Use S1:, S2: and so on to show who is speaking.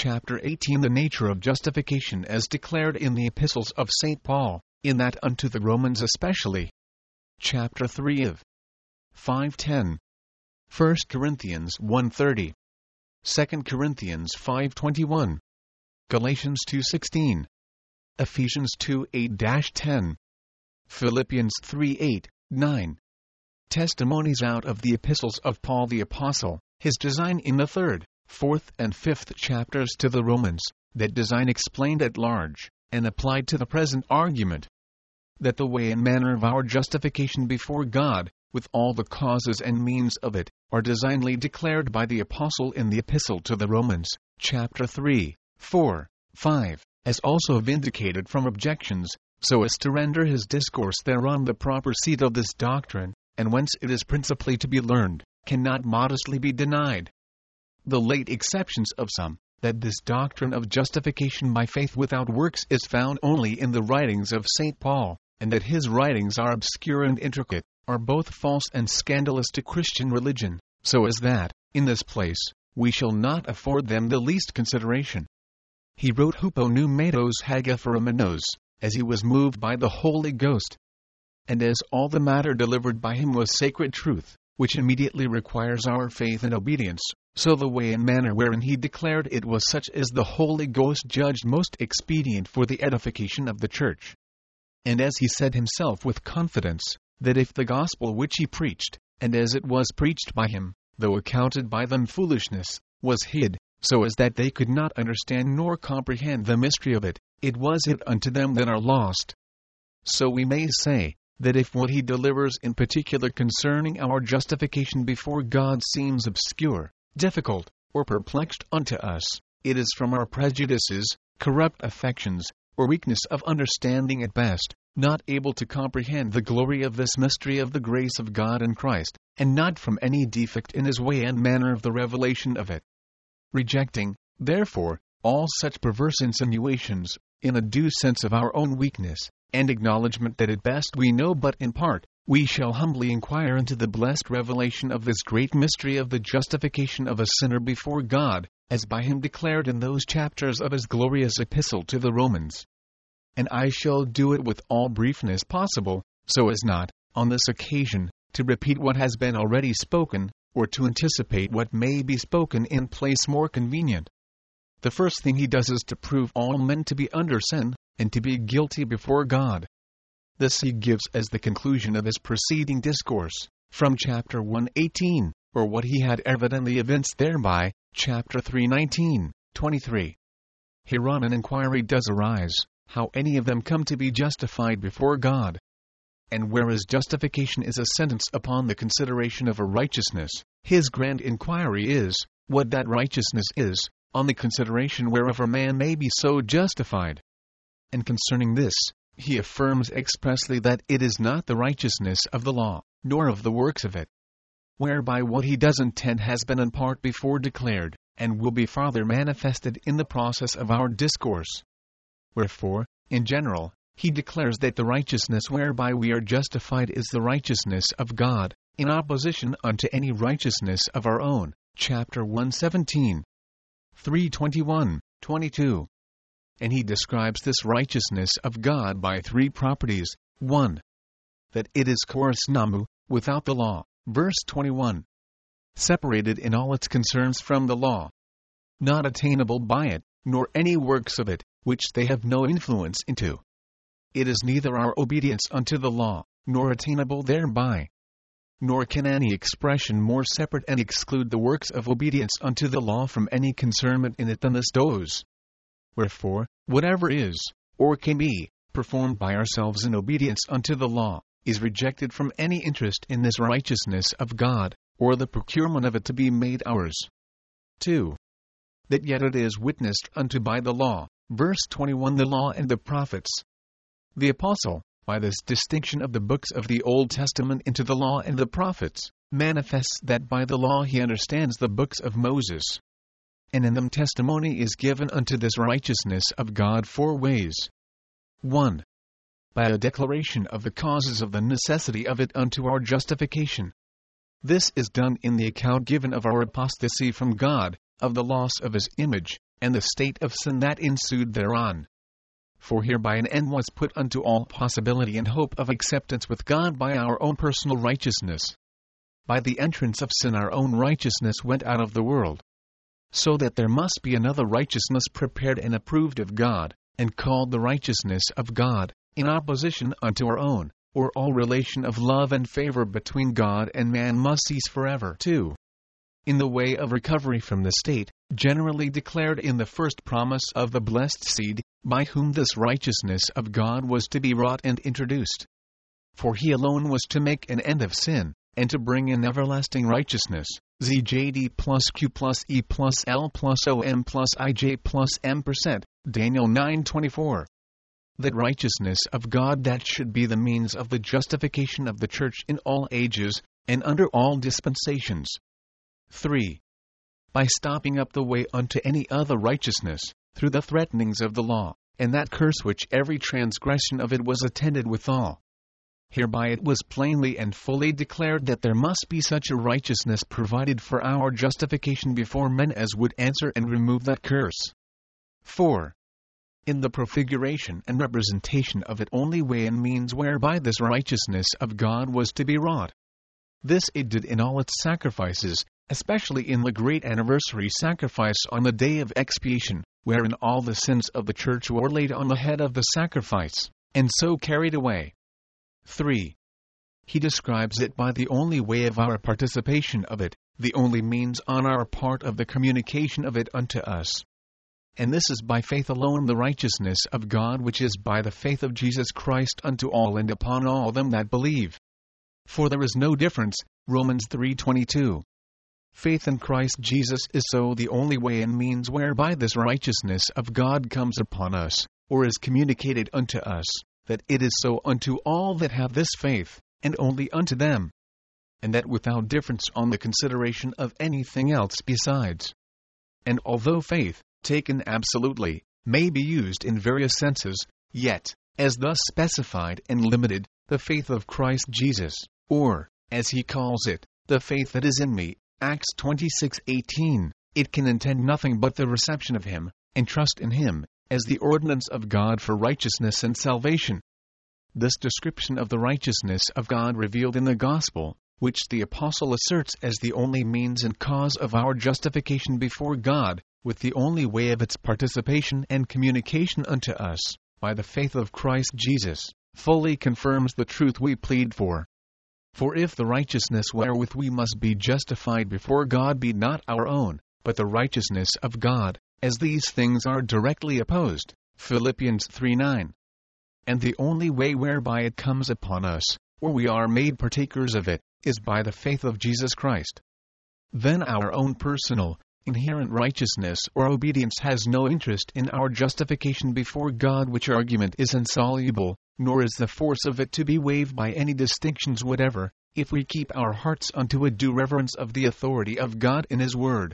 S1: Chapter 18 The nature of justification as declared in the epistles of St. Paul, in that unto the Romans especially. Chapter 3 of 5:10. 1 Corinthians 1:30. 2 Corinthians 5:21. Galatians 2:16. Ephesians 2:8-10. Philippians 3:8-9. Testimonies out of the epistles of Paul the Apostle, his design in the 3rd, 4th and 5th chapters to the Romans, that design explained at large, and applied to the present argument. That the way and manner of our justification before God, with all the causes and means of it, are designedly declared by the Apostle in the Epistle to the Romans, chapter 3, 4, 5, as also vindicated from objections, so as to render his discourse thereon the proper seat of this doctrine, and whence it is principally to be learned, cannot modestly be denied. The late exceptions of some, that this doctrine of justification by faith without works is found only in the writings of St. Paul, and that his writings are obscure and intricate, are both false and scandalous to Christian religion, so as that, in this place, we shall not afford them the least consideration. He wrote Hupomnumetos Hagaphoremenos, as he was moved by the Holy Ghost. And as all the matter delivered by him was sacred truth, which immediately requires our faith and obedience, so the way and manner wherein he declared it was such as the Holy Ghost judged most expedient for the edification of the Church. And as he said himself with confidence, that if the gospel which he preached, and as it was preached by him, though accounted by them foolishness, was hid, so as that they could not understand nor comprehend the mystery of it, it was hid unto them that are lost. So we may say, that if what he delivers in particular concerning our justification before God seems obscure, difficult, or perplexed unto us, it is from our prejudices, corrupt affections, or weakness of understanding at best, not able to comprehend the glory of this mystery of the grace of God in Christ, and not from any defect in his way and manner of the revelation of it. Rejecting, therefore, all such perverse insinuations, in a due sense of our own weakness, and acknowledgment that at best we know but in part, we shall humbly inquire into the blessed revelation of this great mystery of the justification of a sinner before God, as by him declared in those chapters of his glorious epistle to the Romans. And I shall do it with all briefness possible, so as not, on this occasion, to repeat what has been already spoken, or to anticipate what may be spoken in place more convenient. The first thing he does is to prove all men to be under sin, and to be guilty before God. This he gives as the conclusion of his preceding discourse, from chapter 1:18, or what he had evidently evinced thereby, chapter 3:19, 23. Hereon an inquiry does arise, how any of them come to be justified before God. And whereas justification is a sentence upon the consideration of a righteousness, his grand inquiry is, what that righteousness is, on the consideration whereof a man may be so justified. And concerning this, he affirms expressly that it is not the righteousness of the law, nor of the works of it. Whereby what he does intend has been in part before declared, and will be farther manifested in the process of our discourse. Wherefore, in general, he declares that the righteousness whereby we are justified is the righteousness of God, in opposition unto any righteousness of our own, chapter 1:17, 3:21, 22. And he describes this righteousness of God by three properties. 1. That it is chorus namu, without the law, verse 21. Separated in all its concerns from the law. Not attainable by it, nor any works of it, which they have no influence into. It is neither our obedience unto the law, nor attainable thereby. Nor can any expression more separate and exclude the works of obedience unto the law from any concernment in it than this does. Wherefore, whatever is, or can be, performed by ourselves in obedience unto the law, is rejected from any interest in this righteousness of God, or the procurement of it to be made ours. 2. That yet it is witnessed unto by the law, verse 21 the law and the prophets. The Apostle, by this distinction of the books of the Old Testament into the law and the prophets, manifests that by the law he understands the books of Moses. And in them testimony is given unto this righteousness of God 4 ways. 1. By a declaration of the causes of the necessity of it unto our justification. This is done in the account given of our apostasy from God, of the loss of his image, and the state of sin that ensued thereon. For hereby an end was put unto all possibility and hope of acceptance with God by our own personal righteousness. By the entrance of sin our own righteousness went out of the world. So that there must be another righteousness prepared and approved of God, and called the righteousness of God, in opposition unto our own, or all relation of love and favor between God and man must cease forever. 2. In the way of recovery from the state, generally declared in the first promise of the blessed seed, by whom this righteousness of God was to be wrought and introduced. For he alone was to make an end of sin, and to bring in everlasting righteousness, ZJD plus Q plus E plus L plus OM plus IJ plus M%, Daniel 9:24. That righteousness of God that should be the means of the justification of the church in all ages, and under all dispensations. 3. By stopping up the way unto any other righteousness, through the threatenings of the law, and that curse which every transgression of it was attended withal. Hereby it was plainly and fully declared that there must be such a righteousness provided for our justification before men as would answer and remove that curse. 4. In the prefiguration and representation of it only way and means whereby this righteousness of God was to be wrought. This it did in all its sacrifices, especially in the great anniversary sacrifice on the day of expiation, wherein all the sins of the church were laid on the head of the sacrifice, and so carried away. 3. He describes it by the only way of our participation of it, the only means on our part of the communication of it unto us. And this is by faith alone, the righteousness of God which is by the faith of Jesus Christ unto all and upon all them that believe. For there is no difference, Romans 3:22. Faith in Christ Jesus is so the only way and means whereby this righteousness of God comes upon us, or is communicated unto us, that it is so unto all that have this faith, and only unto them. And that without difference on the consideration of anything else besides. And although faith, taken absolutely, may be used in various senses, yet, as thus specified and limited, the faith of Christ Jesus, or, as he calls it, the faith that is in me, Acts 26:18, it can intend nothing but the reception of him, and trust in him, as the ordinance of God for righteousness and salvation. This description of the righteousness of God revealed in the gospel, which the apostle asserts as the only means and cause of our justification before God, with the only way of its participation and communication unto us, by the faith of Christ Jesus, fully confirms the truth we plead for. For if the righteousness wherewith we must be justified before God be not our own, but the righteousness of God, as these things are directly opposed, Philippians 3:9. And the only way whereby it comes upon us, or we are made partakers of it, is by the faith of Jesus Christ. Then our own personal, inherent righteousness or obedience has no interest in our justification before God, which argument is insoluble, nor is the force of it to be waived by any distinctions whatever, if we keep our hearts unto a due reverence of the authority of God in His Word.